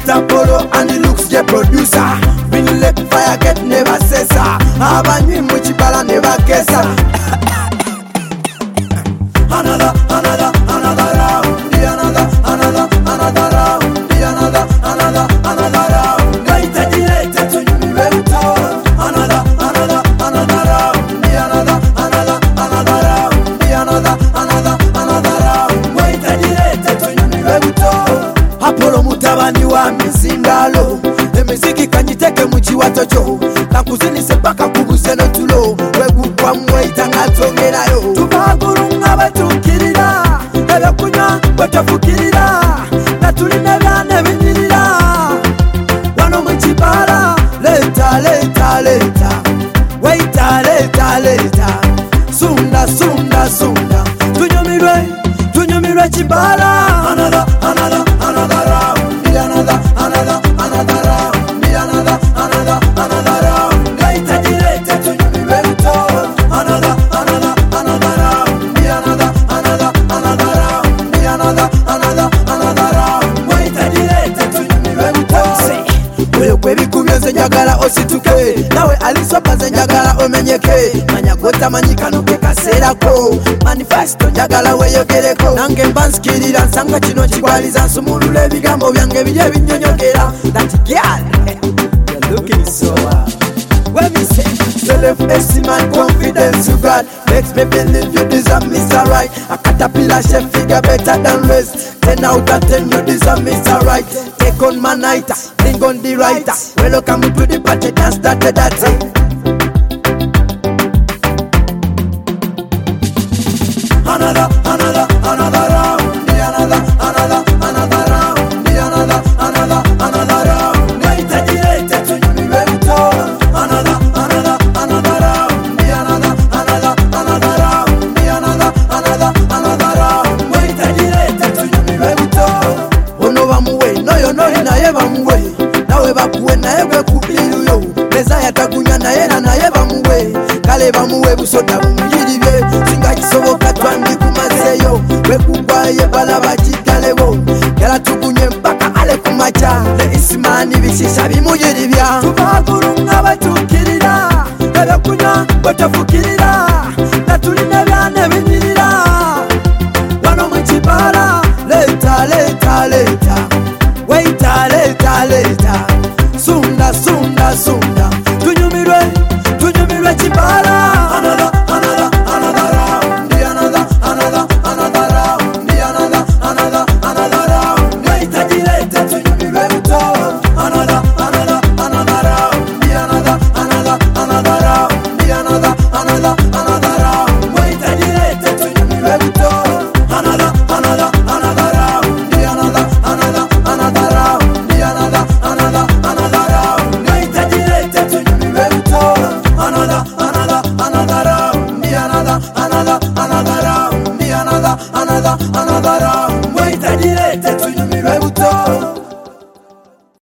Mr. Polo and the looks get producer. Been let fire get never cessa. Abanywi muchibala never kesa. Another round. Another round. Another round. Gaita direte tunyumi webuto. Another round. Another round. Gaita direte tunyumi webuto. Apollo mutabani wa mizindalo. Emiziki kanyiteke muchiwato cho. Nakuzini sepaka kubuze no tulo. Webu kwa mweita ngatongerayo. Tubagurunga batukirira. Ebe kunya batafukirira. Natulina byane binirira. Wano muchibala. Later. Waita later. Sunda. Tunyumirwe chibala. Another round. Another round. Gaita direte tunyumirwe buto. Another round. Gaita direte tunyumirwe buto. Wewe kwebikumyenze njagala osituke. Nawe alisopa ze njagala omenyeke. Manyagota manyikanuke kaserako. Manifesto njagala weyogereko. Nange mbanskirira nsanga kino kigwaliza nsumulula ebigambo byange bye binyonyogera. That girl, you're looking so when we say self-esteem and confidence you got makes me believe you deserve Mr. Right. A caterpillar chef figure better than rest. 10 out of 10 you deserve Mr. Right. Take on my night, sing on the writer. Welcome to the party, dance started that thing. Another round. Another round. Gaita direte tunyumirwe buto. Another round. Another round. Gaita direte tunyumirwe buto. Ono bamuwe noyo naye bamuwe. Nawe bakuwe naye bekubiruyo. Meza yatagunya naye bamuwe. Kale bamuwe busoda bumuyiribye. Singa kisoboka twandi kumazeyo. Bekugwaye balaba